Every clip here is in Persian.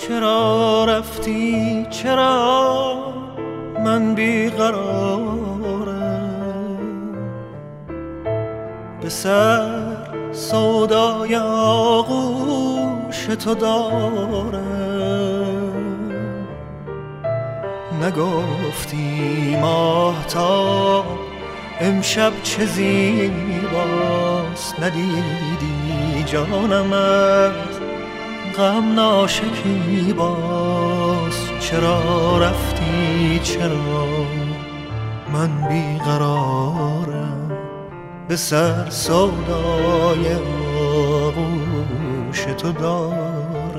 چرا رفتی چرا من بیقرارم، به سر سودای آغوش تو دارم. نگفتی ماهتاب امشب چه زیباست، ندیدی جانم از غم ناشکیباست. چرا رفتی چرا من بیقرارم، به سر سودای آغوش تو دارم.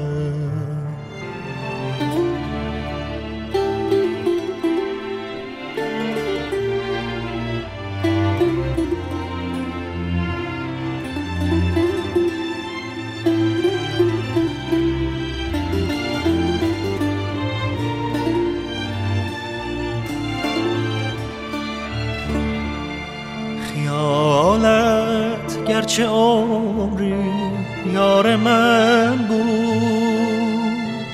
خیالت گرچه عمری یار من بود،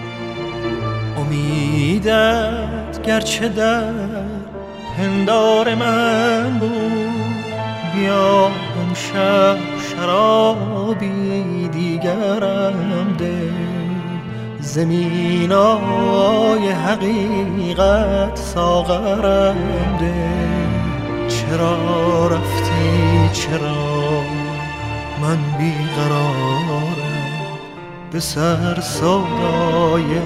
امیدت گرچه در پندار من بود. بیا امشب شرابی دیگرم ده، زمینای حقیقت ساغرم ده. چرا رفتی چرا من بیقرارم، به سر سودای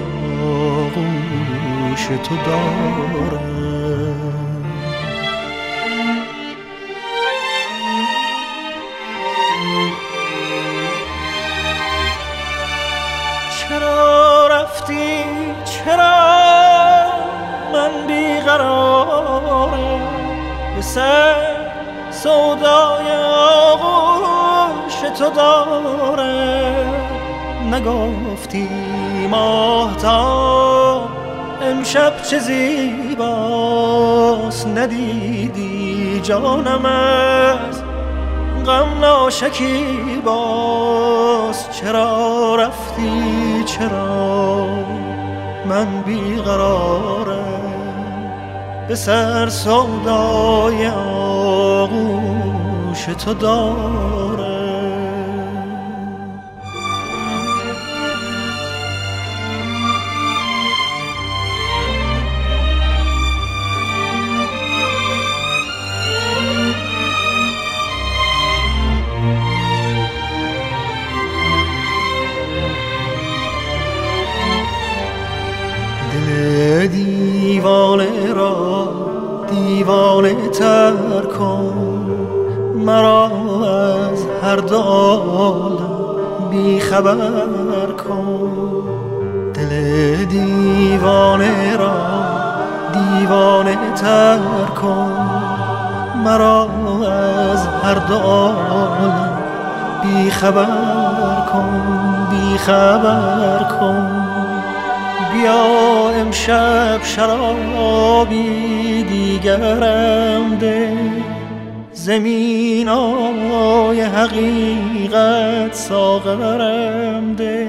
آغوش تو دارم. چرا رفتی چرا من بیقرارم، به سر سودای آغوش تو دارم. نگفتی ماهتاب امشب چه زیباست، ندیدی جانم از غم ناشکیباست. چرا رفتی چرا من بیقرارم، به سر سودای آغوش تو دارم. دل دیوانه را دیوانه تر کن، مرا از هر دو عالم بی خبر کن. دل دیوانه را دیوانه تر کن، مرا از هر دو عالم بی خبر کن، بی خبر کن. بیا امشب شرابی دیگرم ده، زمینای حقیقت ساغرم ده،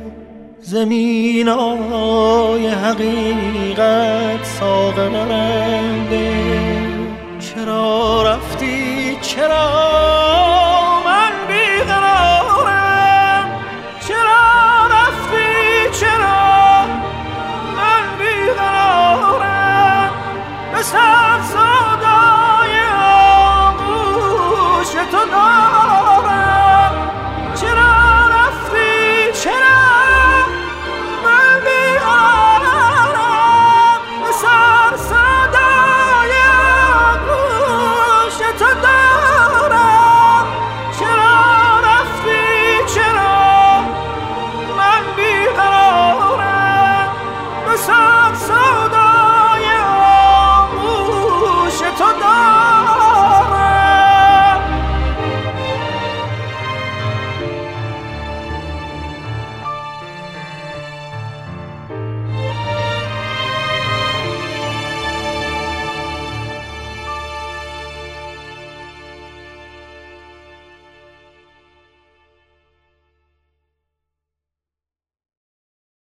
زمینای حقیقت ساغرم ده. چرا رفتی چرا